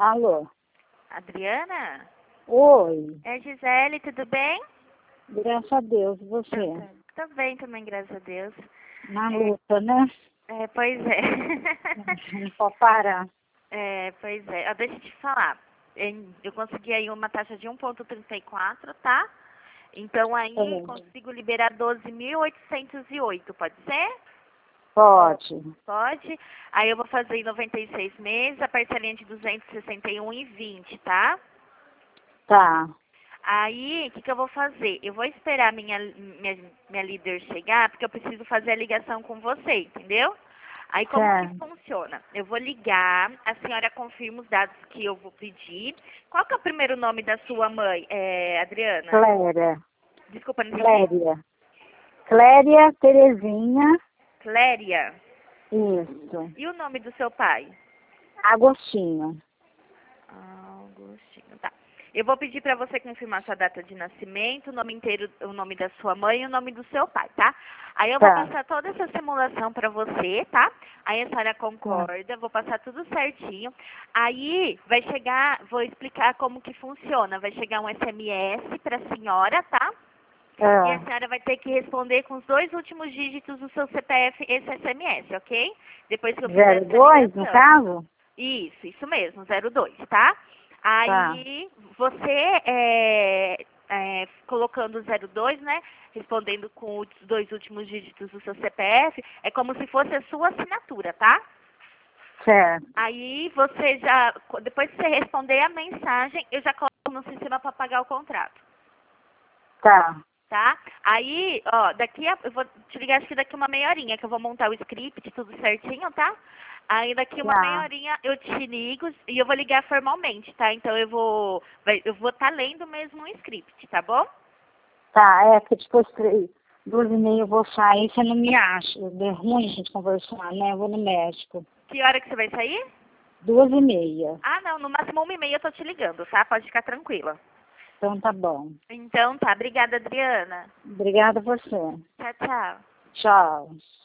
Alô? Adriana? Oi. É Gisele, tudo bem? Graças a Deus. E você? Tô bem também, graças a Deus. Na luta, né? Pois é. Não pode parar. Pois é. Deixa eu te falar. Eu consegui aí uma taxa de 1,34, tá? Então aí consigo liberar 12.808, pode ser? Pode. Pode. Aí eu vou fazer em 96 meses, a parcelinha de 261,20, tá? Tá. Aí, o que eu vou fazer? Eu vou esperar minha líder chegar, porque eu preciso fazer a ligação com você, entendeu? Aí, como que funciona? Eu vou ligar, a senhora confirma os dados que eu vou pedir. Qual que é o primeiro nome da sua mãe, Adriana? Cléria. Desculpa, não entendi. Cléria. Cléria Terezinha. Cléria. Isso. E o nome do seu pai? Agostinho. Agostinho, tá. Eu vou pedir para você confirmar sua data de nascimento, o nome inteiro, o nome da sua mãe e o nome do seu pai, tá? Aí eu vou passar toda essa simulação para você, tá? Aí a senhora concorda, vou passar tudo certinho. Aí vai chegar, vou explicar como que funciona. Vai chegar um SMS para a senhora, tá? E a senhora vai ter que responder com os 2 últimos dígitos do seu CPF esse SMS, ok? Depois que eu fizer essa 02, no ligação. caso? Isso mesmo, 02, tá? Aí você colocando o 02, né? Respondendo com os 2 últimos dígitos do seu CPF, é como se fosse a sua assinatura, tá? Certo. Aí você já, depois que você responder a mensagem, eu já coloco no sistema para pagar o contrato. Tá? Aí, ó, eu vou te ligar acho que daqui uma meia horinha, que eu vou montar o script, tudo certinho, tá? Aí daqui uma meia horinha eu te ligo e eu vou ligar formalmente, tá? Então eu vou estar lendo mesmo o script, tá bom? Tá, porque depois 2h30 eu vou sair, você não me acha. É ruim a gente conversar, né? Eu vou no médico. Que hora que você vai sair? 2h30. Ah, não, no máximo 1h30 eu tô te ligando, tá? Pode ficar tranquila. Então tá bom. Então tá, obrigada, Adriana. Obrigada a você. Tchau, tchau. Tchau.